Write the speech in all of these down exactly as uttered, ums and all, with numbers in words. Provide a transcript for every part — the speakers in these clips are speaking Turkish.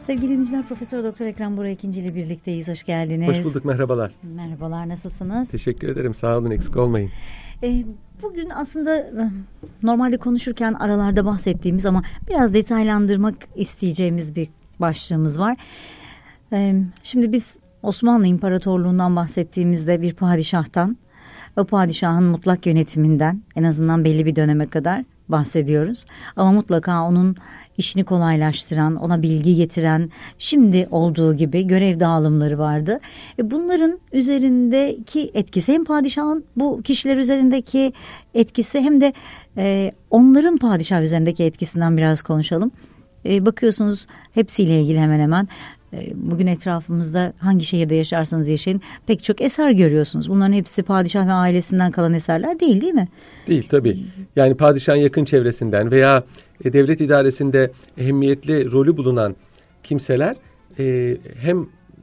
Sevgili dinleyiciler, Profesör Doktor Ekrem Burak İkinci ile birlikteyiz. Hoş geldiniz. Hoş bulduk, merhabalar. Merhabalar, nasılsınız? Teşekkür ederim, sağ olun, eksik olmayın. Ee, bugün aslında normalde konuşurken aralarda bahsettiğimiz ama biraz detaylandırmak isteyeceğimiz bir başlığımız var. Ee, şimdi biz Osmanlı İmparatorluğu'ndan bahsettiğimizde bir padişahtan, o padişahın mutlak yönetiminden en azından belli bir döneme kadar bahsediyoruz. Ama mutlaka onun işini kolaylaştıran, ona bilgi getiren, şimdi olduğu gibi görev dağılımları vardı. Bunların üzerindeki etkisi, hem padişahın bu kişiler üzerindeki etkisi hem de e, onların padişah üzerindeki etkisinden biraz konuşalım. E, bakıyorsunuz hepsiyle ilgili hemen hemen e, bugün etrafımızda hangi şehirde yaşarsanız yaşayın pek çok eser görüyorsunuz. Bunların hepsi padişah ve ailesinden kalan eserler değil, değil mi? Değil tabii. Yani padişahın yakın çevresinden veya e, devlet idaresinde ehemmiyetli rolü bulunan kimseler e, hem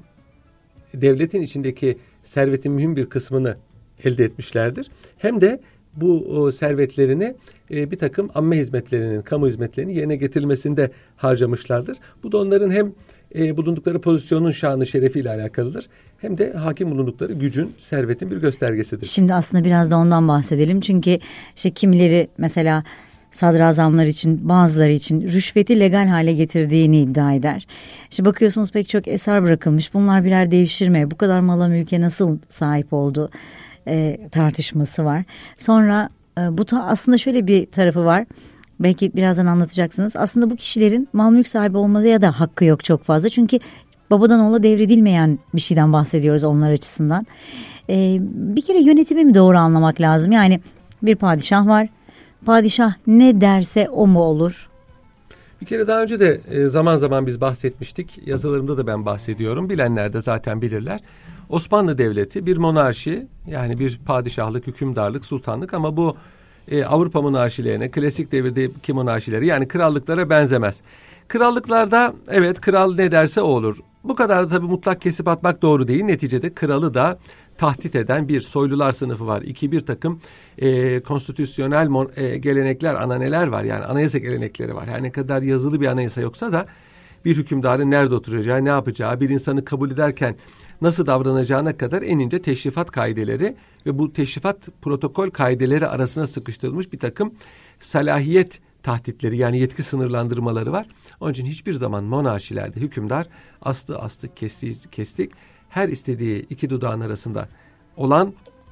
devletin içindeki servetin mühim bir kısmını elde etmişlerdir. Hem de bu o, servetlerini e, bir takım amme hizmetlerinin, kamu hizmetlerinin yerine getirilmesinde harcamışlardır. Bu da onların hem e, bulundukları pozisyonun şanı şerefiyle alakalıdır, hem de hakim bulundukları gücün, servetin bir göstergesidir. Şimdi aslında biraz da ondan bahsedelim. Çünkü işte kimileri mesela sadrazamlar için, bazıları için rüşveti legal hale getirdiğini iddia eder. İşte bakıyorsunuz pek çok eser bırakılmış. Bunlar birer devşirme. Bu kadar mala mülke nasıl sahip oldu e, tartışması var. Sonra e, bu ta, aslında şöyle bir tarafı var. Belki birazdan anlatacaksınız. Aslında bu kişilerin mal mülk sahibi olmaya da hakkı yok çok fazla. Çünkü babadan oğula devredilmeyen bir şeyden bahsediyoruz onlar açısından. Ee, bir kere yönetimi mi doğru anlamak lazım? Yani bir padişah var. Padişah ne derse o mu olur? Bir kere daha önce de zaman zaman biz bahsetmiştik. Yazılarımda da ben bahsediyorum. Bilenler de zaten bilirler. Osmanlı Devleti bir monarşi, yani bir padişahlık, hükümdarlık, sultanlık, ama bu e, Avrupa monarşilerine, klasik devirdeki monarşileri, yani krallıklara benzemez. Krallıklarda evet, kral ne derse o olur. Bu kadar da tabii mutlak kesip atmak doğru değil. Neticede kralı da tahdit eden bir soylular sınıfı var. İki, bir takım e, konstitüsyonel mon, e, gelenekler, ananeler var. Yani anayasa gelenekleri var. Her ne kadar yazılı bir anayasa yoksa da bir hükümdarın nerede oturacağı, ne yapacağı, bir insanı kabul ederken nasıl davranacağına kadar en ince teşrifat kaideleri ve bu teşrifat protokol kaideleri arasına sıkıştırılmış bir takım salahiyet tahditleri, yani yetki sınırlandırmaları var. Onun için hiçbir zaman monarşilerde hükümdar astı astı kestik, kestik her istediği iki dudağın arasında olan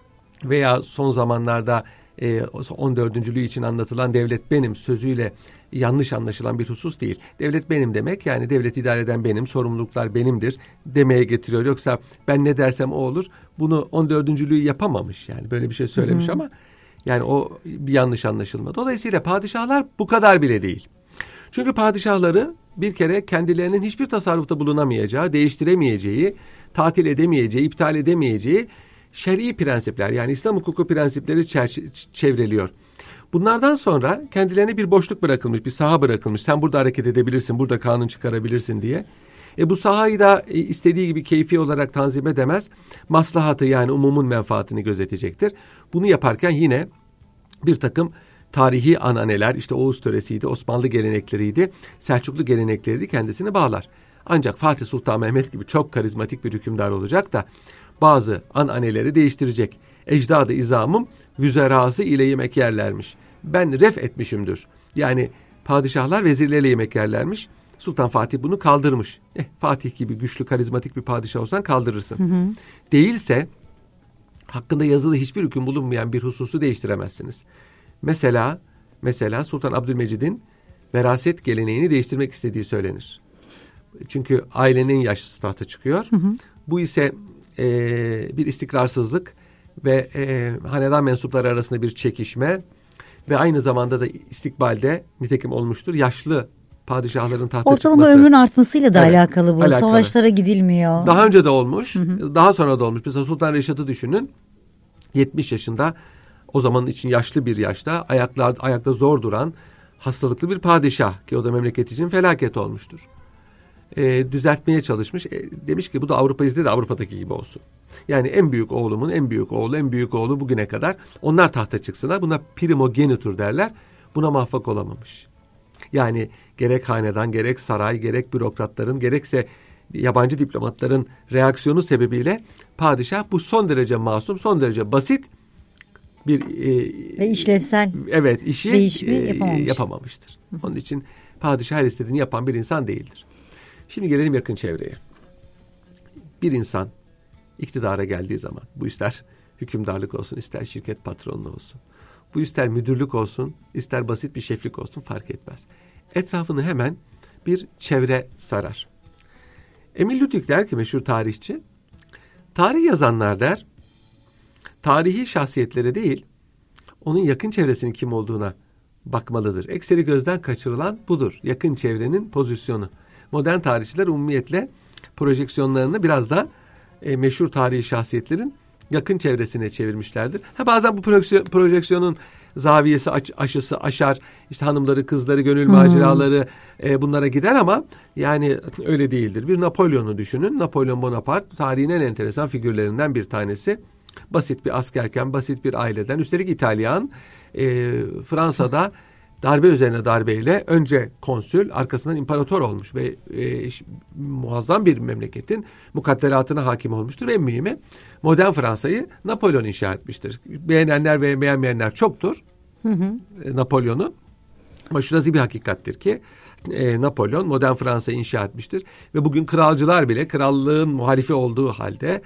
veya son zamanlarda e, on dördüncülüğü için anlatılan devlet benim sözüyle yanlış anlaşılan bir husus değil. Devlet benim demek, yani devlet idare eden benim, sorumluluklar benimdir demeye getiriyor. Yoksa ben ne dersem o olur. Bunu on dördüncülüğü yapamamış, yani böyle bir şey söylemiş Hı-hı. ama yani o bir yanlış anlaşılma. Dolayısıyla padişahlar bu kadar bile değil. Çünkü padişahları bir kere kendilerinin hiçbir tasarrufta bulunamayacağı, değiştiremeyeceği, tatil edemeyeceği, iptal edemeyeceği şer'i prensipler, yani İslam hukuku prensipleri çevreliyor. Bunlardan sonra kendilerine bir boşluk bırakılmış, bir saha bırakılmış. Sen burada hareket edebilirsin, burada kanun çıkarabilirsin diye. E bu sahayı da istediği gibi keyfi olarak tanzim edemez. Maslahatı, yani umumun menfaatini gözetecektir. Bunu yaparken yine bir takım tarihi ananeler, işte Oğuz töresiydi, Osmanlı gelenekleriydi, Selçuklu gelenekleriydi, kendisini bağlar. Ancak Fatih Sultan Mehmet gibi çok karizmatik bir hükümdar olacak da bazı ananeleri değiştirecek. Ecdadı izamım vüzerazı ile yemek yerlermiş. Ben ref etmişimdir. Yani padişahlar vezirlerle yemek yerlermiş. Sultan Fatih bunu kaldırmış. Eh, Fatih gibi güçlü, karizmatik bir padişah olsan kaldırırsın. Hı hı. Değilse hakkında yazılı hiçbir hüküm bulunmayan bir hususu değiştiremezsiniz. Mesela mesela Sultan Abdülmecid'in veraset geleneğini değiştirmek istediği söylenir. Çünkü ailenin yaşlısı tahta çıkıyor. Hı hı. Bu ise e, bir istikrarsızlık ve e, hanedan mensupları arasında bir çekişme ve aynı zamanda da istikbalde nitekim olmuştur. Yaşlı padişahların tahta Ortalama çıkması. Ortalama ömrün artmasıyla da evet, alakalı bu. Alakalı. Savaşlara gidilmiyor. Daha önce de olmuş. Hı hı. Daha sonra da olmuş. Mesela Sultan Reşat'ı düşünün. yetmiş yaşında, o zaman için yaşlı bir yaşta, ayaklar, ayakta zor duran hastalıklı bir padişah ki o da memleket için felaket olmuştur. E, düzeltmeye çalışmış. E, demiş ki bu da Avrupa izledi de Avrupa'daki gibi olsun. Yani en büyük oğlumun en büyük oğlu, en büyük oğlu bugüne kadar onlar tahta çıksınlar. Buna primogenitur derler. Buna muvaffak olamamış. Yani gerek hanedan, gerek saray, gerek bürokratların, gerekse yabancı diplomatların reaksiyonu sebebiyle padişah bu son derece masum, son derece basit bir e, ve işlevsel evet işi değişimi yapamamış. yapamamıştır. Onun için padişah her istediğini yapan bir insan değildir. Şimdi gelelim yakın çevreye. Bir insan iktidara geldiği zaman, bu ister hükümdarlık olsun, ister şirket patronluğu olsun, bu ister müdürlük olsun, ister basit bir şeflik olsun, fark etmez. Etrafını hemen bir çevre sarar. Emil Ludwig der ki, meşhur tarihçi, tarih yazanlar der, tarihi şahsiyetlere değil, onun yakın çevresinin kim olduğuna bakmalıdır. Ekseri gözden kaçırılan budur. Yakın çevrenin pozisyonu. Modern tarihçiler umumiyetle projeksiyonlarını biraz da e, meşhur tarihi şahsiyetlerin yakın çevresine çevirmişlerdir. Ha, bazen bu projeksiyonun zaviyesi aş, aşısı aşar, işte hanımları, kızları, gönül hmm. maceraları e, bunlara gider ama yani öyle değildir. Bir Napolyon'u düşünün. Napolyon Bonaparte tarihin en enteresan figürlerinden bir tanesi. Basit bir askerken, basit bir aileden, üstelik İtalyan, e, Fransa'da darbe üzerine darbeyle önce konsül, arkasından imparator olmuş ve e, muazzam bir memleketin mukadderatına hakim olmuştur. Ve en mühimi, modern Fransa'yı Napolyon inşa etmiştir. Beğenenler ve beğenmeyenler çoktur hı hı. E, Napolyon'u. Ama şurası bir hakikattir ki e, Napolyon modern Fransa'yı inşa etmiştir. Ve bugün kralcılar bile krallığın muhalifi olduğu halde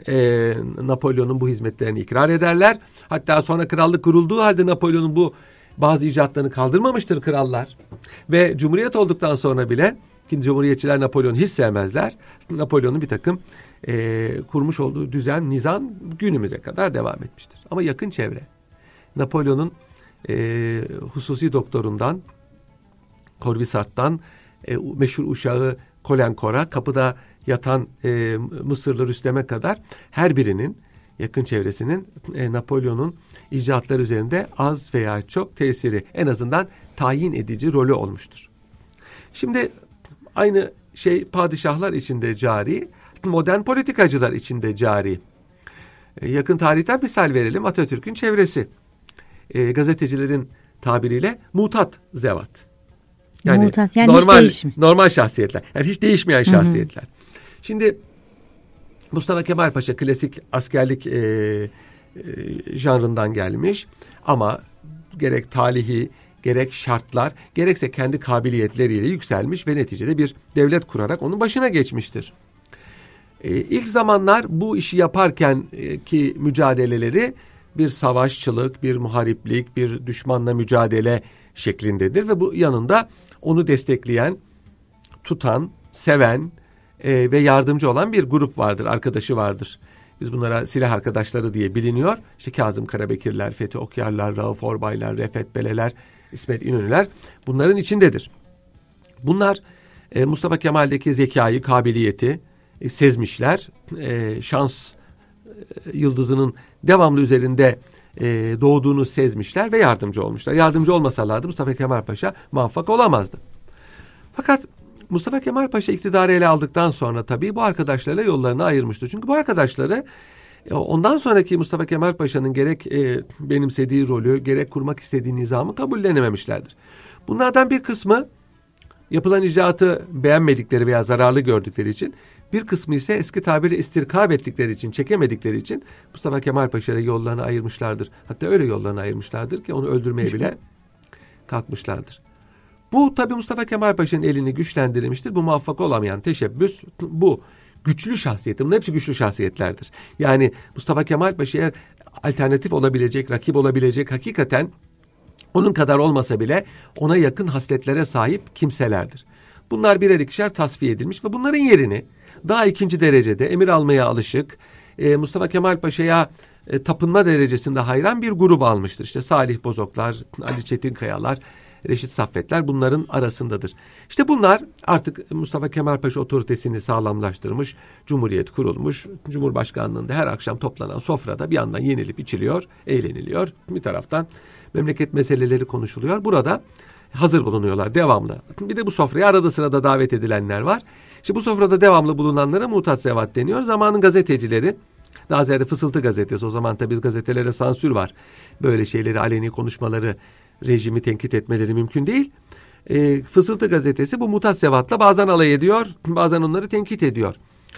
e, Napolyon'un bu hizmetlerini ikrar ederler. Hatta sonra krallık kurulduğu halde Napolyon'un bu bazı icatlarını kaldırmamıştır krallar. Ve Cumhuriyet olduktan sonra bile, ki Cumhuriyetçiler Napolyon'u hiç sevmezler, Napolyon'un bir takım e, kurmuş olduğu düzen, nizam günümüze kadar devam etmiştir. Ama yakın çevre, Napolyon'un e, hususi doktorundan, Corvisart'tan e, meşhur uşağı Caulaincourt'a, kapıda yatan e, Mısırlı Rüstem'e kadar her birinin, yakın çevresinin e, Napolyon'un icatları üzerinde az veya çok tesiri, en azından tayin edici rolü olmuştur. Şimdi aynı şey padişahlar içinde cari, modern politikacılar içinde cari. E, yakın tarihten misal verelim. Atatürk'ün çevresi. E, gazetecilerin tabiriyle mutat zevat. Yani, mutat, yani normal, hiç normal şahsiyetler. Yani hiç değişmeyen şahsiyetler. Hı hı. Şimdi Mustafa Kemal Paşa klasik askerlik e, e, janrından gelmiş ama gerek talihi, gerek şartlar, gerekse kendi kabiliyetleriyle yükselmiş ve neticede bir devlet kurarak onun başına geçmiştir. E, ilk zamanlar bu işi yaparken e, ki mücadeleleri bir savaşçılık, bir muhariplik, bir düşmanla mücadele şeklindedir ve bu yanında onu destekleyen, tutan, seven e, ve yardımcı olan bir grup vardır, arkadaşı vardır. Biz bunlara silah arkadaşları diye biliniyor. İşte Kazım Karabekirler, Fethi Okyarlar, Rauf Orbaylar, Refet Beleler, İsmet İnönüler bunların içindedir. Bunlar e, Mustafa Kemal'deki zekayı, kabiliyeti e, sezmişler. E, şans e, yıldızının devamlı üzerinde e, doğduğunu sezmişler ve yardımcı olmuşlar. Yardımcı olmasalardı Mustafa Kemal Paşa muvaffak olamazdı. Fakat Mustafa Kemal Paşa iktidarı ele aldıktan sonra tabii bu arkadaşlarla yollarını ayırmıştı. Çünkü bu arkadaşları ondan sonraki Mustafa Kemal Paşa'nın gerek e, benimsediği rolü, gerek kurmak istediği nizamı kabullenememişlerdir. Bunlardan bir kısmı yapılan icraatı beğenmedikleri veya zararlı gördükleri için, bir kısmı ise eski tabirle istirkab ettikleri için, çekemedikleri için Mustafa Kemal Paşa'ya yollarını ayırmışlardır. Hatta öyle yollarını ayırmışlardır ki onu öldürmeye bile kalkmışlardır. Bu tabii Mustafa Kemal Paşa'nın elini güçlendirmiştir. Bu muvaffak olamayan teşebbüs, bu güçlü şahsiyetler. Bunlar hepsi güçlü şahsiyetlerdir. Yani Mustafa Kemal Paşa'ya alternatif olabilecek, rakip olabilecek, hakikaten onun kadar olmasa bile ona yakın hasletlere sahip kimselerdir. Bunlar birer ikişer tasfiye edilmiş ve bunların yerini daha ikinci derecede emir almaya alışık, e, Mustafa Kemal Paşa'ya e, tapınma derecesinde hayran bir grup almıştır. İşte Salih Bozoklar, Ali Çetinkayalar, Reşit Saffetler bunların arasındadır. İşte bunlar artık Mustafa Kemal Paşa otoritesini sağlamlaştırmış, Cumhuriyet kurulmuş, Cumhurbaşkanlığında her akşam toplanan sofrada bir yandan yenilip içiliyor, eğleniliyor. Bir taraftan memleket meseleleri konuşuluyor. Burada hazır bulunuyorlar devamlı. Bir de bu sofraya arada sırada davet edilenler var. İşte bu sofrada devamlı bulunanlara mutat zevat deniyor. Zamanın gazetecileri, daha ziyade Fısıltı gazetesi, o zaman tabii gazetelere sansür var. Böyle şeyleri, aleni konuşmaları, rejimi tenkit etmeleri mümkün değil. E, Fısıltı gazetesi bu mutassevatla bazen alay ediyor, bazen onları tenkit ediyor.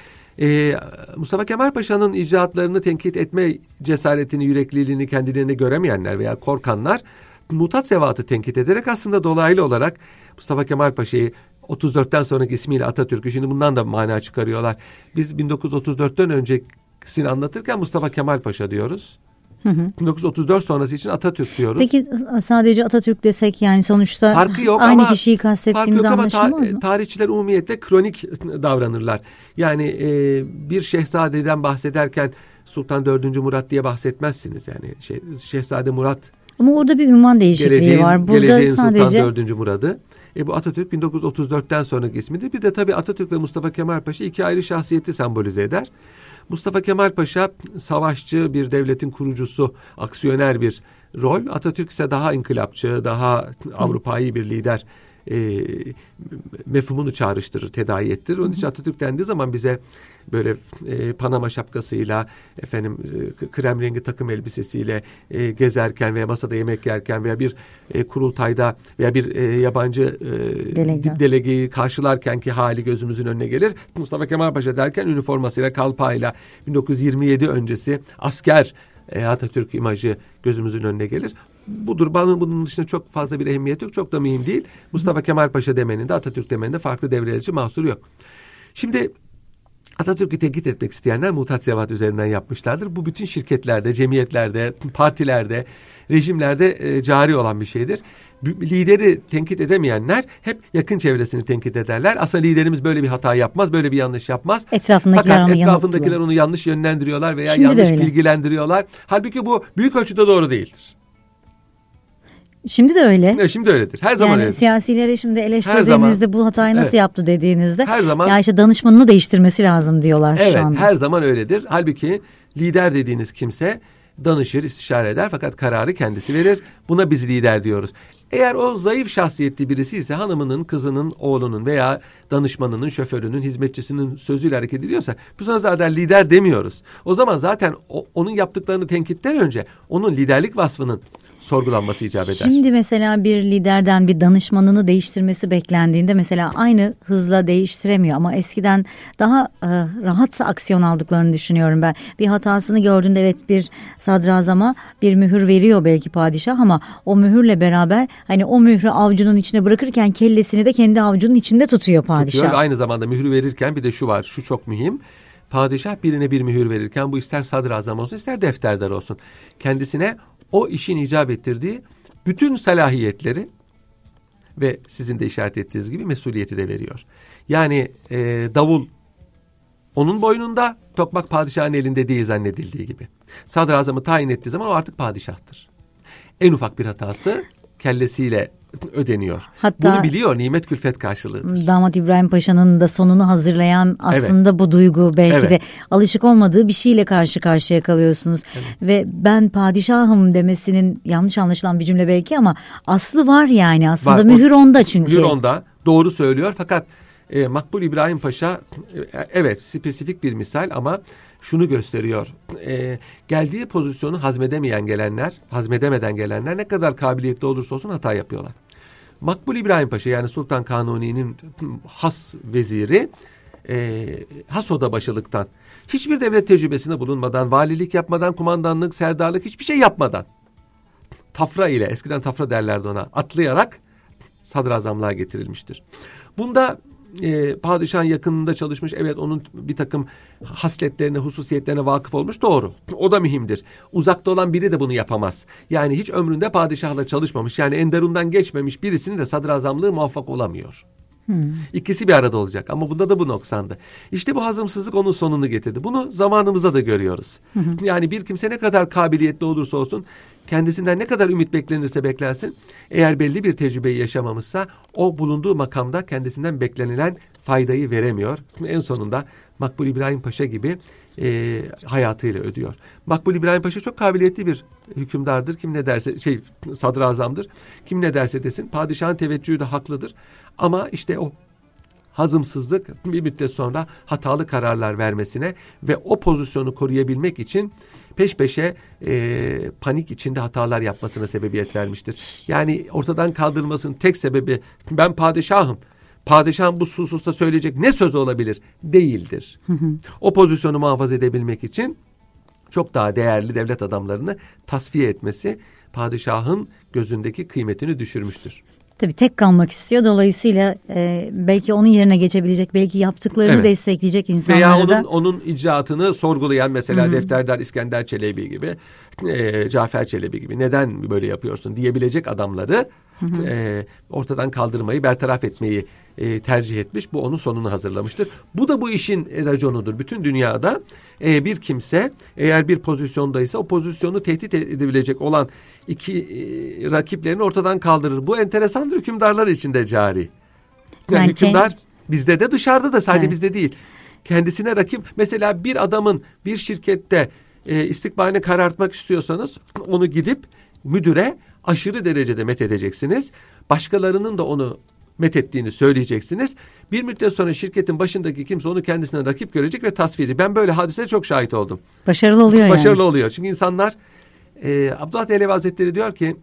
E, Mustafa Kemal Paşa'nın icraatlarını tenkit etme cesaretini, yürekliliğini kendilerinde göremeyenler veya korkanlar mutassevatı tenkit ederek aslında dolaylı olarak Mustafa Kemal Paşa'yı otuz dörtten sonraki ismiyle Atatürk'ü, şimdi bundan da mana çıkarıyorlar. Biz bin dokuz yüz otuz dörtten öncesini anlatırken Mustafa Kemal Paşa diyoruz. Hı hı. bin dokuz yüz otuz dört sonrası için Atatürk diyoruz. Peki sadece Atatürk desek yani sonuçta farkı yok aynı ama, kişiyi kastettiğimiz anlaşılmaz ta- mı? Tarihçiler umumiyetle kronik davranırlar. Yani e, bir şehzadeden bahsederken Sultan dördüncü Murat diye bahsetmezsiniz. Yani şey, Şehzade Murat. Ama orada bir ünvan değişikliği geleceğin, var. Burada geleceğin sadece Sultan dördüncü Murad'ı. E bu Atatürk bin dokuz yüz otuz dörtten sonraki ismidir. Bir de tabii Atatürk ve Mustafa Kemal Paşa iki ayrı şahsiyeti sembolize eder. Mustafa Kemal Paşa savaşçı, bir devletin kurucusu, aksiyoner bir rol. Atatürk ise daha inkılapçı, daha Avrupa'yı bir lider e, mefhumunu çağrıştırır, tedavi ettirir. Onun için Atatürk dendiği zaman bize böyle e, Panama şapkasıyla, efendim e, krem rengi takım elbisesiyle e, gezerken veya masada yemek yerken veya bir e, kurultayda veya bir e, yabancı e, delegeyi karşılarken ki hali gözümüzün önüne gelir. Mustafa Kemal Paşa derken üniformasıyla, kalpağıyla bin dokuz yüz yirmi yedi öncesi asker e, Atatürk imajı gözümüzün önüne gelir. Budur. Bana bunun dışında çok fazla bir ehemmiyet yok. Çok da mühim değil. Mustafa Kemal Paşa demenin de Atatürk demenin de farklı devreleyici mahsuru yok. Şimdi Atatürk'ü tenkit etmek isteyenler mutassevat üzerinden yapmışlardır. Bu bütün şirketlerde, cemiyetlerde, partilerde, rejimlerde e, cari olan bir şeydir. Lideri tenkit edemeyenler hep yakın çevresini tenkit ederler. Aslında liderimiz böyle bir hata yapmaz, böyle bir yanlış yapmaz. Etrafındakiler Fakat onu etrafındakiler onu yanlış yönlendiriyorlar veya Şimdi yanlış bilgilendiriyorlar. Halbuki bu büyük ölçüde doğru değildir. Şimdi de öyle. Evet, şimdi öyledir. Her zaman yani öyledir. Siyasilere şimdi eleştirdiğinizde zaman, bu hatayı nasıl evet, yaptı dediğinizde her zaman, ya işte danışmanını değiştirmesi lazım diyorlar evet, şu anda. Evet, her zaman öyledir. Halbuki lider dediğiniz kimse danışır, istişare eder fakat kararı kendisi verir. Buna biz lider diyoruz. Eğer o zayıf şahsiyetli birisi ise hanımının, kızının, oğlunun veya danışmanının, şoförünün, hizmetçisinin sözüyle hareket ediyorsa biz ona zaten lider demiyoruz. O zaman zaten o, onun yaptıklarını tenkitten önce onun liderlik vasfının sorgulanması icap eder. Şimdi mesela bir liderden bir danışmanını değiştirmesi beklendiğinde mesela aynı hızla değiştiremiyor ama eskiden daha e, rahat aksiyon aldıklarını düşünüyorum ben. Bir hatasını gördüğünde evet bir sadrazama bir mühür veriyor belki padişah ama o mühürle beraber hani o mührü avcunun içine bırakırken kellesini de kendi avcunun içinde tutuyor padişah. Tutuyor. Aynı zamanda mührü verirken bir de şu var, şu çok mühim. Padişah birine bir mühür verirken bu ister sadrazam olsun ister defterdar olsun. Kendisine o işin icap ettirdiği bütün salahiyetleri ve sizin de işaret ettiğiniz gibi mesuliyeti de veriyor. Yani e, davul onun boynunda, tokmak padişahın elinde değil zannedildiği gibi. Sadrazamı tayin ettiği zaman o artık padişahtır. En ufak bir hatası kellesiyle ödeniyor. Hatta bunu biliyor, nimet külfet karşılığıdır. Damat İbrahim Paşa'nın da sonunu hazırlayan aslında evet, bu duygu belki evet, de alışık olmadığı bir şeyle karşı karşıya kalıyorsunuz. Evet. Ve ben padişahım demesinin yanlış anlaşılan bir cümle belki ama aslı var yani aslında var, mühür onda çünkü. Mühür onda, doğru söylüyor fakat e, Makbul İbrahim Paşa e, evet spesifik bir misal ama şunu gösteriyor. E, geldiği pozisyonu hazmedemeyen gelenler, hazmedemeden gelenler ne kadar kabiliyetli olursa olsun hata yapıyorlar. Makbul İbrahim Paşa yani Sultan Kanuni'nin has veziri, e, has odabaşılıktan, hiçbir devlet tecrübesinde bulunmadan, valilik yapmadan, kumandanlık, serdarlık hiçbir şey yapmadan, tafra ile, eskiden tafra derlerdi ona, atlayarak sadrazamlığa getirilmiştir. Bunda e, padişahın yakınında çalışmış, evet onun bir takım hasletlerine, hususiyetlerine vakıf olmuş, doğru. O da mühimdir. Uzakta olan biri de bunu yapamaz. Yani hiç ömründe padişahla çalışmamış, yani Enderun'dan geçmemiş birisinin de sadrazamlığı muvaffak olamıyor. Hmm. İkisi bir arada olacak ama bunda da bu noksandı. İşte bu hazımsızlık onun sonunu getirdi. Bunu zamanımızda da görüyoruz. Hı hı. Yani bir kimse ne kadar kabiliyetli olursa olsun, kendisinden ne kadar ümit beklenirse beklensin, eğer belli bir tecrübeyi yaşamamışsa o bulunduğu makamda kendisinden beklenilen faydayı veremiyor. En sonunda Makbul İbrahim Paşa gibi e, hayatıyla ödüyor. Makbul İbrahim Paşa çok kabiliyetli bir hükümdardır. Kim ne derse şey sadrazamdır. Kim ne derse desin padişahın teveccühü de haklıdır. Ama işte o hazımsızlık bir müddet sonra hatalı kararlar vermesine ve o pozisyonu koruyabilmek için peş peşe e, panik içinde hatalar yapmasına sebebiyet vermiştir. Yani ortadan kaldırılmasının tek sebebi ben padişahım, padişahın bu hususta söyleyecek ne sözü olabilir değildir. Hı hı. O pozisyonu muhafaza edebilmek için çok daha değerli devlet adamlarını tasfiye etmesi padişahın gözündeki kıymetini düşürmüştür. Tabii tek kalmak istiyor. Dolayısıyla e, belki onun yerine geçebilecek, belki yaptıklarını evet. destekleyecek insanları Veya onun, da... onun icraatını sorgulayan mesela Hı-hı. Defterdar İskender Çelebi gibi, e, Cafer Çelebi gibi neden böyle yapıyorsun diyebilecek adamları e, ortadan kaldırmayı, bertaraf etmeyi e, tercih etmiş. Bu onun sonunu hazırlamıştır. Bu da bu işin raconudur. Bütün dünyada e, bir kimse eğer bir pozisyondaysa o pozisyonu tehdit edebilecek olan iki e, rakiplerini ortadan kaldırır. Bu enteresandır, hükümdarlar için de cari. Yani Belki... hükümdar bizde de dışarıda da sadece evet. bizde değil. Kendisine rakip mesela bir adamın bir şirkette e, istikbalini karartmak istiyorsanız onu gidip müdüre aşırı derecede methedeceksiniz. Başkalarının da onu methettiğini söyleyeceksiniz. Bir müddet sonra şirketin başındaki kimse onu kendisine rakip görecek ve tasfiye edecek. Ben böyle hadiselere çok şahit oldum. Başarılı oluyor Başarılı yani. oluyor. Çünkü insanlar e, Abdullah Dehlevi Hazretleri diyor ki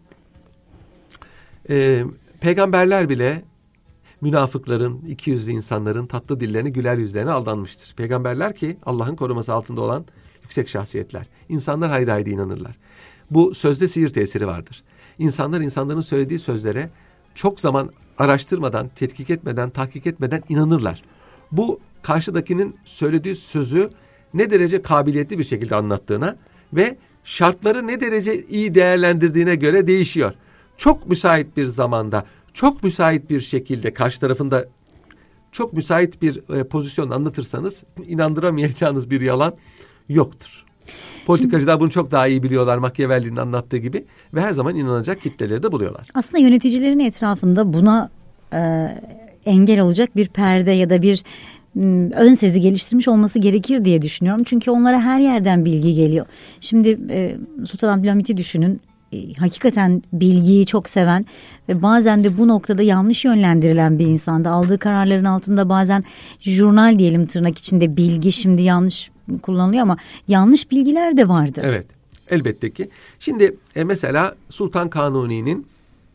e, peygamberler bile münafıkların, ikiyüzlü insanların tatlı dillerini, güler yüzlerine aldanmıştır. Peygamberler ki Allah'ın koruması altında olan yüksek şahsiyetler. İnsanlar haydi haydi inanırlar. Bu sözde sihir tesiri vardır. İnsanlar insanların söylediği sözlere çok zaman araştırmadan, tetkik etmeden, tahkik etmeden inanırlar. Bu karşıdakinin söylediği sözü ne derece kabiliyetli bir şekilde anlattığına ve şartları ne derece iyi değerlendirdiğine göre değişiyor. Çok müsait bir zamanda, çok müsait bir şekilde karşı tarafında çok müsait bir e, pozisyon anlatırsanız inandıramayacağınız bir yalan yoktur. Politikacılar bunu çok daha iyi biliyorlar, Machiavelli'nin anlattığı gibi ve her zaman inanacak kitleleri de buluyorlar. Aslında yöneticilerin etrafında buna e, engel olacak bir perde ya da bir m, ön sezi geliştirmiş olması gerekir diye düşünüyorum. Çünkü onlara her yerden bilgi geliyor. Şimdi e, Sultan Abdülhamit'i düşünün. E, hakikaten bilgiyi çok seven ve bazen de bu noktada yanlış yönlendirilen bir insandı. Aldığı kararların altında bazen jurnal diyelim tırnak içinde bilgi şimdi yanlış kullanılıyor ama yanlış bilgiler de vardı. Evet, elbette ki. Şimdi e, mesela Sultan Kanuni'nin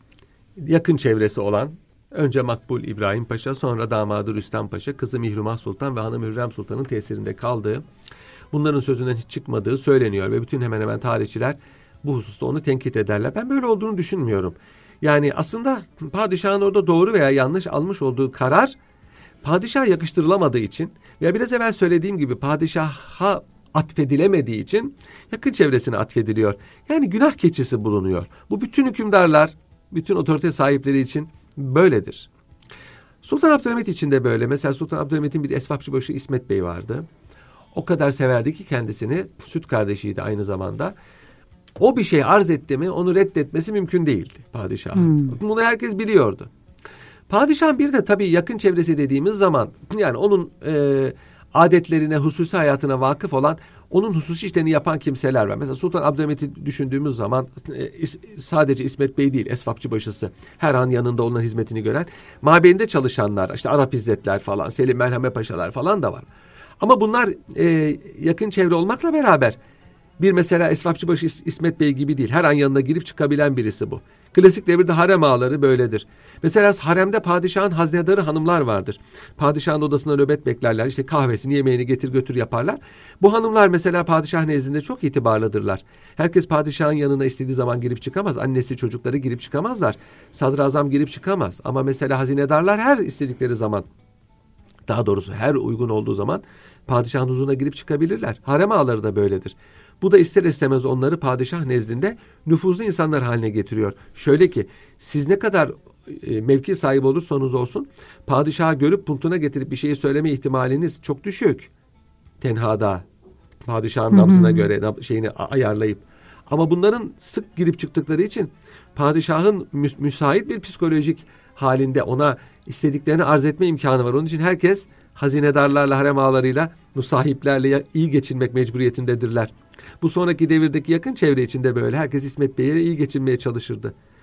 yakın çevresi olan önce Makbul İbrahim Paşa, sonra damadı Rüstem Paşa, kızı Mihrumah Sultan ve hanım Hürrem Sultan'ın tesirinde kaldığı, bunların sözünden hiç çıkmadığı söyleniyor ve bütün hemen hemen tarihçiler bu hususta onu tenkit ederler. Ben böyle olduğunu düşünmüyorum. Yani aslında padişahın orada doğru veya yanlış almış olduğu karar padişaha yakıştırılamadığı için veya biraz evvel söylediğim gibi padişaha atfedilemediği için yakın çevresine atfediliyor. Yani günah keçisi bulunuyor. Bu bütün hükümdarlar, bütün otorite sahipleri için böyledir. Sultan Abdülhamit için de böyle. Mesela Sultan Abdülhamit'in bir esvapçıbaşı İsmet Bey vardı. O kadar severdi ki kendisini, süt kardeşiydi aynı zamanda. O bir şey arz etti mi onu reddetmesi mümkün değildi padişahın. Hmm. Bunu herkes biliyordu. Padişahın bir de tabii yakın çevresi dediğimiz zaman yani onun e, adetlerine, hususi hayatına vakıf olan, onun hususi işlerini yapan kimseler var. Mesela Sultan Abdülhamit'i düşündüğümüz zaman e, is, sadece İsmet Bey değil, esvapçıbaşısı, her an yanında onun hizmetini gören, mabeyinde çalışanlar, işte Arap İzzetler falan, Selim Merhamet Paşalar falan da var. Ama bunlar e, yakın çevre olmakla beraber bir mesela esvapçıbaşı İs- İsmet Bey gibi değil. Her an yanına girip çıkabilen birisi bu. Klasik devirde harem ağaları böyledir. Mesela haremde padişahın haznedarı hanımlar vardır. Padişahın odasında nöbet beklerler. İşte kahvesini, yemeğini getir götür yaparlar. Bu hanımlar mesela padişah nezdinde çok itibarlıdırlar. Herkes padişahın yanına istediği zaman girip çıkamaz. Annesi, çocukları girip çıkamazlar. Sadrazam girip çıkamaz. Ama mesela hazinedarlar her istedikleri zaman, daha doğrusu her uygun olduğu zaman padişahın huzuruna girip çıkabilirler. Harem ağaları da böyledir. Bu da ister istemez onları padişah nezdinde nüfuzlu insanlar haline getiriyor. Şöyle ki siz ne kadar e, mevki sahibi olursanız olsun padişahı görüp puntuna getirip bir şeyi söyleme ihtimaliniz çok düşük. Tenhada padişahın nabzına göre nab- şeyini ayarlayıp. Ama bunların sık girip çıktıkları için padişahın mü- müsait bir psikolojik halinde ona istediklerini arz etme imkanı var. Onun için herkes hazinedarlarla, harem ağalarıyla, sahiplerle iyi geçinmek mecburiyetindedirler. Bu sonraki devirdeki yakın çevre içinde böyle. Herkes İsmet Bey'e iyi geçinmeye çalışırdı.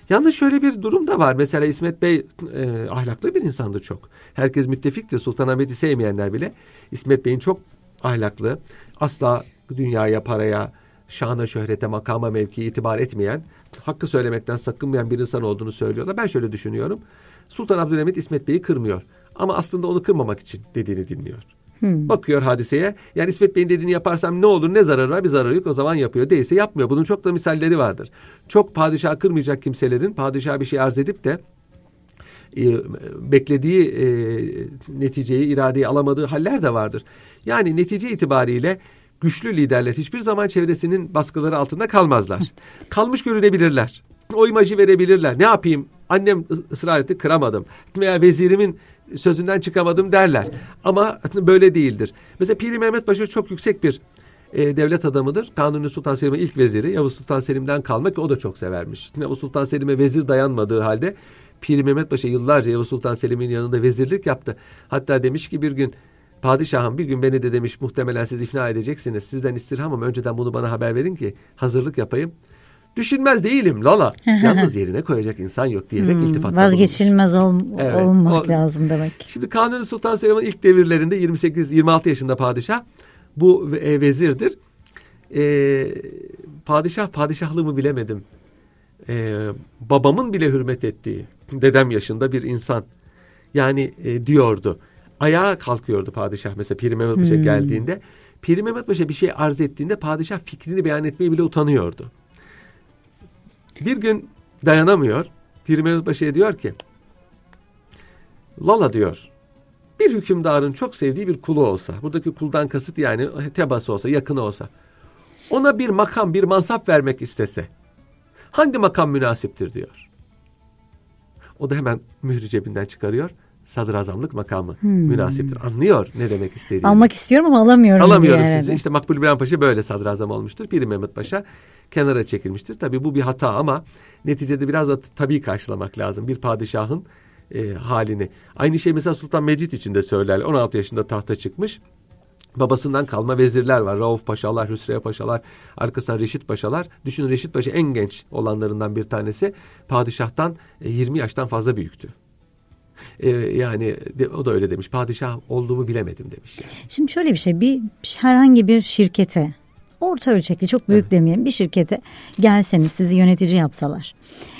Yalnız şöyle bir durum da var. Mesela İsmet Bey e, ahlaklı bir insandı çok. Herkes müttefikti. Sultanahmet'i sevmeyenler bile İsmet Bey'in çok ahlaklı, asla dünyaya, paraya, şana, şöhrete, makama, mevkiye itibar etmeyen, hakkı söylemekten sakınmayan bir insan olduğunu söylüyorlar. Ben şöyle düşünüyorum. Sultan Abdülhamit İsmet Bey'i kırmıyor. Ama aslında onu kırmamak için dediğini dinliyor. Hmm. Bakıyor hadiseye. Yani İsmet Bey'in dediğini yaparsam ne olur, ne zararı var? Bir zararı yok, o zaman yapıyor. Değilse yapmıyor. Bunun çok da misalleri vardır. Çok padişahı kırmayacak kimselerin padişaha bir şey arz edip de e, beklediği e, neticeyi, iradeyi alamadığı haller de vardır. Yani netice itibariyle güçlü liderler hiçbir zaman çevresinin baskıları altında kalmazlar. Kalmış görünebilirler. O imajı verebilirler. Ne yapayım? Annem ısrar etti, kıramadım. Veya vezirimin sözünden çıkamadım derler. Ama böyle değildir. Mesela Piri Mehmet Paşa çok yüksek bir e, devlet adamıdır. Kanuni Sultan Selim'in ilk veziri. Yavuz Sultan Selim'den kalma ki o da çok severmiş. Yavuz Sultan Selim'e vezir dayanmadığı halde Piri Mehmet Paşa yıllarca Yavuz Sultan Selim'in yanında vezirlik yaptı. Hatta demiş ki bir gün, padişahım bir gün beni de demiş muhtemelen siz ikna edeceksiniz. Sizden istirhamım, önceden bunu bana haber verin ki hazırlık yapayım. Düşünmez değilim Lala. Yalnız yerine koyacak insan yok diyerek hmm, iltifatta vazgeçilmez ol, evet, olmak o, lazım demek. Şimdi Kanuni Sultan Selim'in ilk devirlerinde yirmi sekiz yirmi altı yaşında padişah. Bu e, vezirdir. E, padişah padişahlığımı bilemedim. E, babamın bile hürmet ettiği dedem yaşında bir insan. Yani e, diyordu. Ayağa kalkıyordu padişah mesela Piri Mehmet Paşa hmm. geldiğinde. Piri Mehmet Paşa bir şey arz ettiğinde padişah fikrini beyan etmeye bile utanıyordu. Bir gün dayanamıyor. Piri Mehmet Paşa'ya diyor ki, Lala diyor, bir hükümdarın çok sevdiği bir kulu olsa, buradaki kuldan kasıt yani tebası olsa, yakını olsa, ona bir makam, bir mansap vermek istese, hangi makam münasiptir diyor. O da hemen mührü cebinden çıkarıyor. Sadrazamlık makamı hmm. münasiptir. Anlıyor ne demek istediğini. Almak istiyorum ama alamıyorum. Alamıyorum sizi. İşte Makbul Bilhan Paşa böyle sadrazam olmuştur. Piri Mehmet Paşa kenara çekilmiştir. Tabii bu bir hata ama neticede biraz da tabii karşılamak lazım. Bir padişahın e, halini. Aynı şey mesela Sultan Mecid için de söylerler. on altı yaşında tahta çıkmış. Babasından kalma vezirler var. Rauf Paşalar, Hüsrev Paşalar, arkasından Reşit Paşalar. Düşünün Reşit Paşa en genç olanlarından bir tanesi. Padişahtan e, yirmi yaştan fazla büyüktü. Ee, yani de, o da öyle demiş. Padişah olduğumu bilemedim demiş. Yani. Şimdi şöyle bir şey, bir herhangi bir şirkete, orta ölçekli, çok büyük evet. demeyelim, bir şirkete gelseniz, sizi yönetici yapsalar,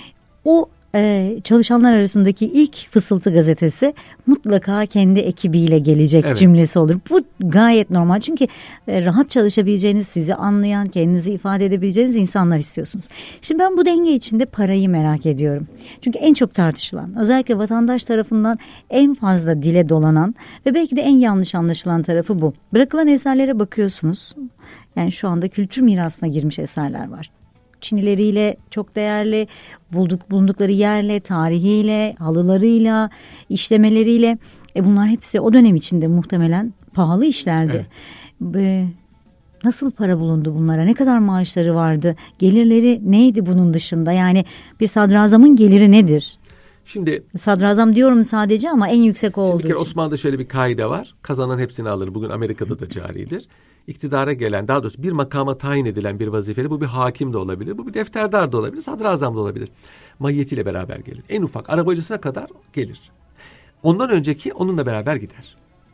o e, çalışanlar arasındaki ilk fısıltı gazetesi mutlaka kendi ekibiyle gelecek evet. cümlesi olur. Bu gayet normal çünkü e, rahat çalışabileceğiniz, sizi anlayan, kendinizi ifade edebileceğiniz insanlar istiyorsunuz. Şimdi ben bu denge içinde parayı merak ediyorum. Çünkü en çok tartışılan, özellikle vatandaş tarafından en fazla dile dolanan ve belki de en yanlış anlaşılan tarafı bu. Bırakılan eserlere bakıyorsunuz. Yani şu anda kültür mirasına girmiş eserler var. Çinileriyle çok değerli, bulduk bulundukları yerle, tarihiyle, halılarıyla, işlemeleriyle. E bunlar hepsi o dönem içinde muhtemelen pahalı işlerdi. Evet. E, nasıl para bulundu bunlara? Ne kadar maaşları vardı? Gelirleri neydi bunun dışında? Yani bir sadrazamın geliri nedir? Şimdi sadrazam diyorum sadece ama en yüksek o olduğu için. Osmanlı'da şöyle bir kaide var. Kazanan hepsini alır. Bugün Amerika'da da caridir. İktidara gelen, daha doğrusu bir makama tayin edilen bir vazifeli, bu bir hakim de olabilir, bu bir defterdar da olabilir, sadrazam da olabilir. Mahiyetiyle beraber gelir. En ufak arabacısına kadar gelir. Ondan önceki onunla beraber gider.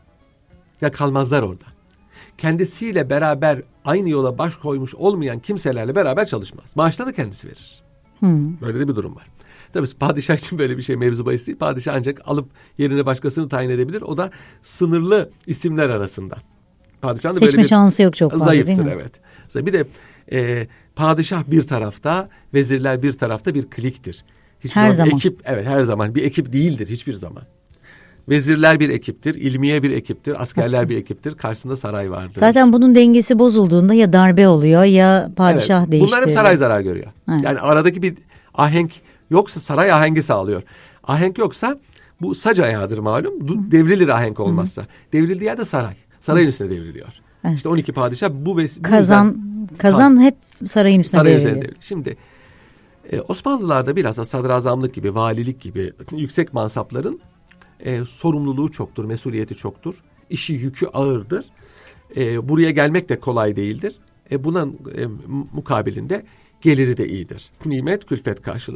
Ya kalmazlar orada. Kendisiyle beraber aynı yola baş koymuş olmayan kimselerle beraber çalışmaz. Maaşlarını kendisi verir. Hmm. Böyle de bir durum var. Tabii padişah için böyle bir şey mevzu bahis değil. Padişah ancak alıp yerine başkasını tayin edebilir. O da sınırlı isimler arasında. Padişahın seçme böyle şansı yok çok fazla zayıftır, değil mi? Evet. Bir de e, padişah bir tarafta, vezirler bir tarafta bir kliktir. Hiçbir her zaman. zaman. Ekip, evet her zaman bir ekip değildir hiçbir zaman. Vezirler bir ekiptir, ilmiye bir ekiptir, askerler Aslında. bir ekiptir, karşısında saray vardır. Zaten bunun dengesi bozulduğunda ya darbe oluyor ya padişah evet, değiştiriyor. Bunlar hep saray zarar görüyor. Evet. Yani aradaki bir ahenk yoksa saray ahengi sağlıyor. Ahenk yoksa bu sac ayağıdır malum, Hı. devrilir ahenk olmazsa. Hı. Devrildiği yerde saray. Sarayın üstüne devriliyor. Evet. İşte on iki padişah bu ve kazan yüzden, kazan hep sarayın üstüne saray devriliyor. Devriliyor. Şimdi e, Osmanlılarda bilhassa sadrazamlık gibi, valilik gibi yüksek mansapların e, sorumluluğu çoktur, mesuliyeti çoktur. İşi yükü ağırdır. E, buraya gelmek de kolay değildir. E, buna e, mukabilinde geliri de iyidir. Nimet külfet karşılığıdır.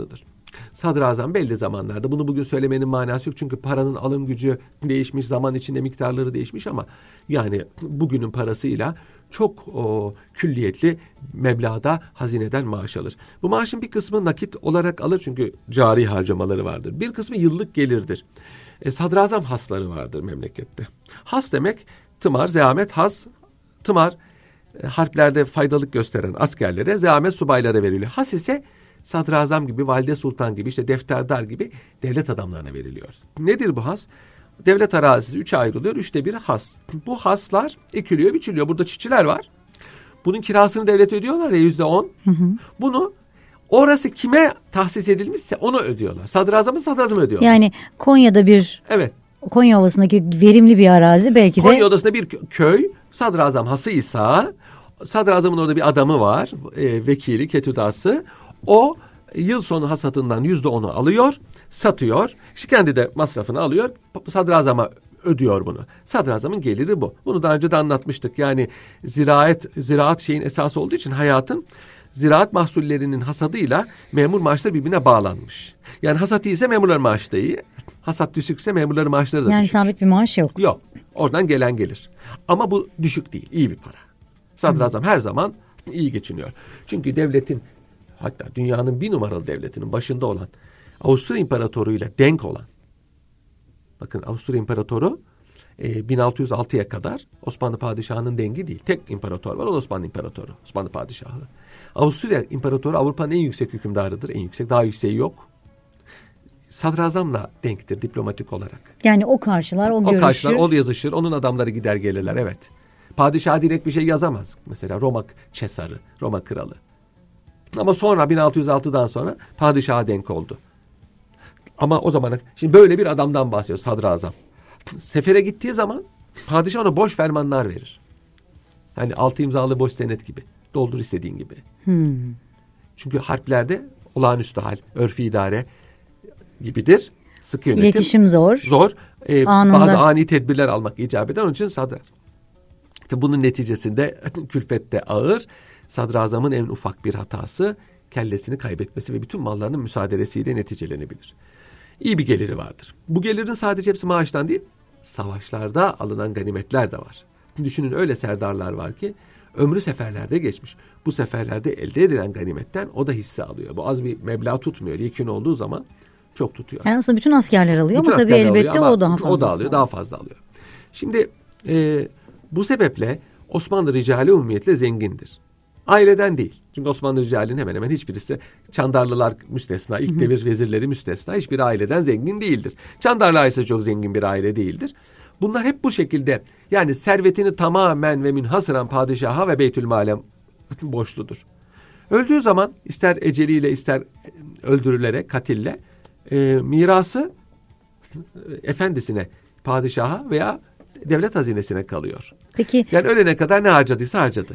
Sadrazam belli zamanlarda, bunu bugün söylemenin manası yok çünkü paranın alım gücü değişmiş, zaman içinde miktarları değişmiş ama yani bugünün parasıyla çok o, külliyetli meblağda hazineden maaş alır. Bu maaşın bir kısmı nakit olarak alır çünkü cari harcamaları vardır. Bir kısmı yıllık gelirdir. E, sadrazam hasları vardır memlekette. Has demek tımar, zeamet, has, tımar e, harplerde faydalık gösteren askerlere, zeamet subaylara veriliyor. Has ise sadrazam gibi, valide sultan gibi, işte defterdar gibi devlet adamlarına veriliyor. Nedir bu has? Devlet arazisi üçe ayrılıyor. Üçte biri has. Bu haslar ekiliyor, biçiliyor. Burada çiftçiler var. Bunun kirasını devlet ödüyorlar ya yüzde on. Bunu orası kime tahsis edilmişse onu ödüyorlar. Sadrazamı sadrazamı ödüyorlar. Yani Konya'da bir, evet. Konya Ovası'ndaki verimli bir arazi belki de. Konya Odası'nda bir köy, sadrazam hasıysa, sadrazamın orada bir adamı var, e, vekili, ketüdası. O yıl sonu hasatından yüzde onu alıyor, satıyor. İşte kendi de masrafını alıyor, sadrazama ödüyor bunu. Sadrazamın geliri bu. Bunu daha önce de anlatmıştık. Yani ziraat, ziraat şeyin esası olduğu için hayatın ziraat mahsullerinin hasadıyla memur maaşları birbirine bağlanmış. Yani hasat iyiyse memurların maaşı da iyi. Hasat düşükse memurların maaşları da yani düşük. Yani sabit bir maaş yok. Yok. Oradan gelen gelir. Ama bu düşük değil. İyi bir para. Sadrazam hmm. her zaman iyi geçiniyor. Çünkü devletin, hatta dünyanın bir numaralı devletinin başında olan, Avusturya İmparatoru'yla denk olan, bakın Avusturya İmparatoru e, bin altı yüz altıya kadar Osmanlı Padişahı'nın dengi değil. Tek imparator var, o da Osmanlı İmparatoru, Osmanlı Padişahı. Avusturya İmparatoru Avrupa'nın en yüksek hükümdarıdır. En yüksek, daha yükseği yok. Sadrazamla denktir diplomatik olarak. Yani o karşılar, o, o görüşür. O karşılar, o yazışır, onun adamları gider gelirler, evet. Padişah direkt bir şey yazamaz. Mesela Roma Çesarı, Roma Kralı. Ama sonra bin altı yüz altıdan sonra padişaha denk oldu. Ama o zaman şimdi böyle bir adamdan bahsediyor sadrazam. Sefere gittiği zaman padişah ona boş fermanlar verir. Hani altı imzalı boş senet gibi. Doldur istediğin gibi. Hmm. Çünkü harplerde olağanüstü hal, örfi idare gibidir. Sıkı yönetim. İletişim zor. Zor. Ee, bazı ani tedbirler almak icap eder. Onun için sadrazam. İşte bunun neticesinde külfette ağır. Sadrazamın en ufak bir hatası kellesini kaybetmesi ve bütün mallarının müsaadelesiyle neticelenebilir. İyi bir geliri vardır. Bu gelirin sadece hepsi maaştan değil, savaşlarda alınan ganimetler de var. Düşünün, öyle serdarlar var ki ömrü seferlerde geçmiş. Bu seferlerde elde edilen ganimetten o da hisse alıyor. Bu az bir meblağ tutmuyor. Yekün olduğu zaman çok tutuyor. Yani aslında bütün askerler alıyor bütün ama tabii elbette ama o daha fazla. O da alıyor, daha fazla alıyor. Şimdi e, bu sebeple Osmanlı ricali umumiyetle zengindir. Aileden değil. Çünkü Osmanlı ricalinin hemen hemen hiçbirisi, Çandarlılar müstesna, ilk devir vezirleri müstesna, hiçbir aileden zengin değildir. Çandarlı ise çok zengin bir aile değildir. Bunlar hep bu şekilde, yani servetini tamamen ve münhasıran padişaha ve Beytülmal'e borçludur. Öldüğü zaman ister eceliyle ister öldürülerek, katille e, mirası efendisine, padişaha veya devlet hazinesine kalıyor. Peki, yani ölene kadar ne harcadıysa harcadı.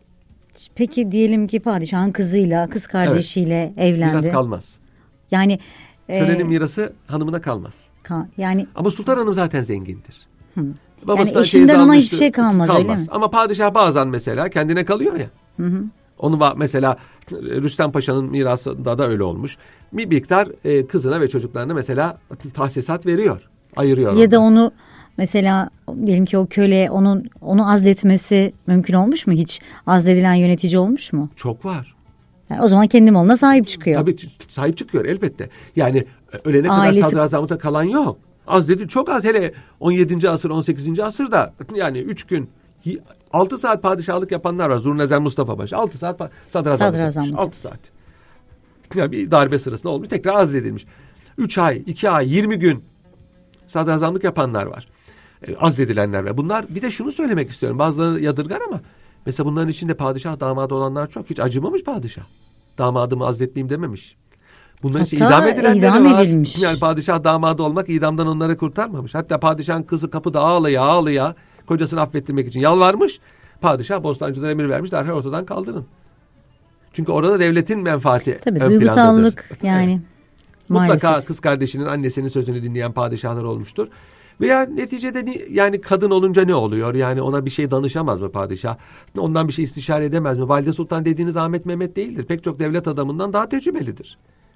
Peki diyelim ki padişahın kızıyla, kız kardeşiyle evet. evlendi. Miras kalmaz. Yani kölenin e, mirası hanımına kalmaz. Ka- yani ama Sultan Hanım zaten zengindir. Hı. Yani eşinden ona hiçbir şey kalmaz, kalmaz öyle mi? Ama padişah bazen mesela kendine kalıyor ya. Hı hı. Onu mesela Rüstem Paşa'nın mirasında da öyle olmuş. Bir miktar e, kızına ve çocuklarına mesela tahsisat veriyor, ayırıyor. Ya ondan. Da onu mesela diyelim ki o köle onun onu azletmesi mümkün olmuş mu hiç? Azledilen yönetici olmuş mu? Çok var. Yani o zaman kendi malına sahip çıkıyor. Tabii sahip çıkıyor elbette. Yani ölene Ailesi... kadar sadrazamlıkta kalan yok. Az dedi, çok az, hele on yedinci asır on sekizinci asırda yani üç gün altı saat padişahlık yapanlar var. Zurnezer Mustafa Paşa altı saat sadrazamlık, sadrazamlık. altı saat. Yani bir darbe sırasında olmuş, tekrar azledilmiş. üç ay, iki ay, yirmi gün sadrazamlık yapanlar var. E, azledilenler var. Bunlar, bir de şunu söylemek istiyorum. Bazıları yadırgar ama mesela bunların içinde padişah damadı olanlar çok. Hiç acımamış padişah. Damadımı azletmeyeyim dememiş. Bunların için idam edilenleri idam var. Edilmiş. Yani padişah damadı olmak idamdan onları kurtarmamış. Hatta padişahın kızı kapıda ağlaya ağlaya kocasını affettirmek için yalvarmış. Padişah Bostancı'dan emir vermiş, derhal ortadan kaldırın. Çünkü orada devletin menfaati tabii, ön duygusallık plandadır. Yani. Evet. Mutlaka kız kardeşinin, annesinin sözünü dinleyen padişahlar olmuştur. Veya neticede yani kadın olunca ne oluyor? Yani ona bir şey danışamaz mı padişah? Ondan bir şey istişare edemez mi? Valide Sultan dediğiniz Ahmet Mehmet değildir. Pek çok devlet adamından daha tecrübelidir.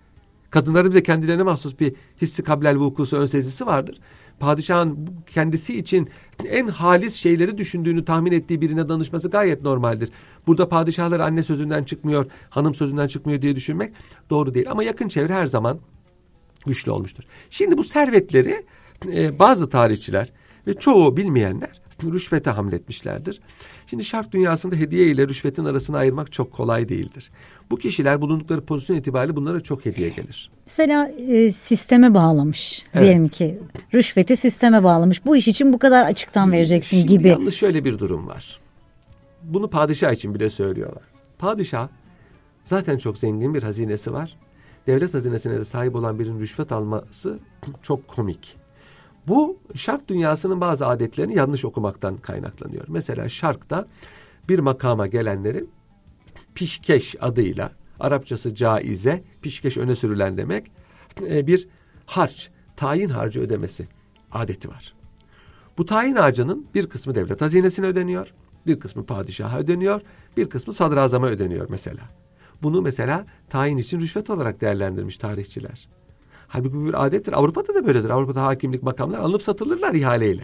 Kadınların bile kendilerine mahsus bir hissi kablel vukusu, ön sezisi vardır. Padişahın kendisi için en halis şeyleri düşündüğünü tahmin ettiği birine danışması gayet normaldir. Burada padişahlar anne sözünden çıkmıyor, hanım sözünden çıkmıyor diye düşünmek doğru değil. Ama yakın çevre her zaman güçlü olmuştur. Şimdi bu servetleri e, bazı tarihçiler ve çoğu bilmeyenler rüşvete hamletmişlerdir. Şimdi şark dünyasında hediye ile rüşvetin arasını ayırmak çok kolay değildir. Bu kişiler bulundukları pozisyon itibariyle bunlara çok hediye gelir. Mesela e, sisteme bağlamış, Evet. diyelim ki rüşveti sisteme bağlamış. Bu iş için bu kadar açıktan vereceksin Şimdi gibi. yalnız şöyle bir durum var. Bunu padişah için bile söylüyorlar. Padişah zaten çok zengin bir hazinesi var. Devlet hazinesine de sahip olan birinin rüşvet alması çok komik. Bu şark dünyasının bazı adetlerini yanlış okumaktan kaynaklanıyor. Mesela şarkta bir makama gelenlerin pişkeş adıyla, Arapçası caize, pişkeş öne sürülen demek, bir harç, tayin harcı ödemesi adeti var. Bu tayin harcının bir kısmı devlet hazinesine ödeniyor, bir kısmı padişaha ödeniyor, bir kısmı sadrazama ödeniyor mesela. Bunu mesela tayin için rüşvet olarak değerlendirmiş tarihçiler. Halbuki bu bir adettir. Avrupa'da da böyledir. Avrupa'da hakimlik makamlar alınıp satılırlar ihaleyle.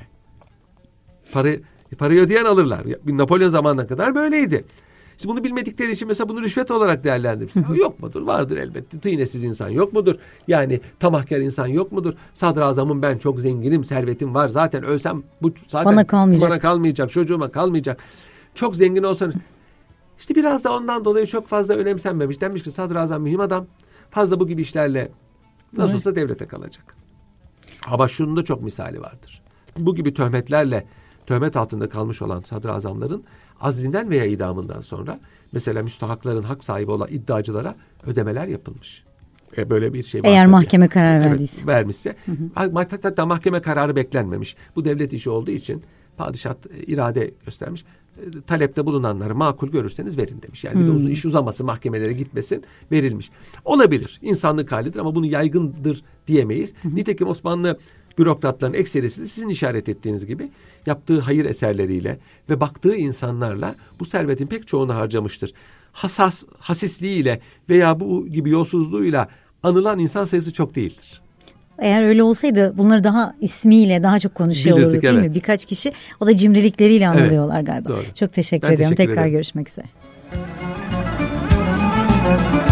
Parayı, parayı ödeyen alırlar. Napolyon zamanına kadar böyleydi. İşte bunu bilmedikleri için mesela bunu rüşvet olarak değerlendirmişler. Yok mudur? Vardır elbette. Tıynesiz insan yok mudur? Yani tamahkar insan yok mudur? Sadrazamım ben çok zenginim, servetim var. Zaten ölsem bu zaten bana kalmayacak. Bana kalmayacak, çocuğuma kalmayacak. Çok zengin olsanız. İşte biraz da ondan dolayı çok fazla önemsenmemiş. Demiş ki sadrazam mühim adam. Fazla bu gibi işlerle nasıl Evet. olsa devlete kalacak. Ama şunun da çok misali vardır. Bu gibi töhmetlerle töhmet altında kalmış olan sadrazamların azlinden veya idamından sonra mesela müstahakların hak sahibi olan iddiacılara ödemeler yapılmış. E böyle bir şey varsa Eğer mahkeme diye. karar Evet, verdiyse. vermişse. Hı hı. Hatta mahkeme kararı beklenmemiş. Bu devlet işi olduğu için padişah irade göstermiş. Talepte bulunanları makul görürseniz verin demiş. Yani bir de uzun iş uzamasın, mahkemelere gitmesin, verilmiş. Olabilir. İnsanlık halidir ama bunu yaygındır diyemeyiz. Hı hı. Nitekim Osmanlı bürokratların ekserisi de sizin işaret ettiğiniz gibi yaptığı hayır eserleriyle ve baktığı insanlarla bu servetin pek çoğunu harcamıştır. Hassas, hasisliğiyle veya bu gibi yolsuzluğuyla anılan insan sayısı çok değildir. Eğer öyle olsaydı bunları daha ismiyle daha çok konuşuyor Bilirdik, olurduk değil evet. mi? Birkaç kişi o da cimrilikleriyle anılıyorlar Evet, galiba. doğru. Çok teşekkür Ben ediyorum. teşekkür Tekrar ederim. görüşmek üzere.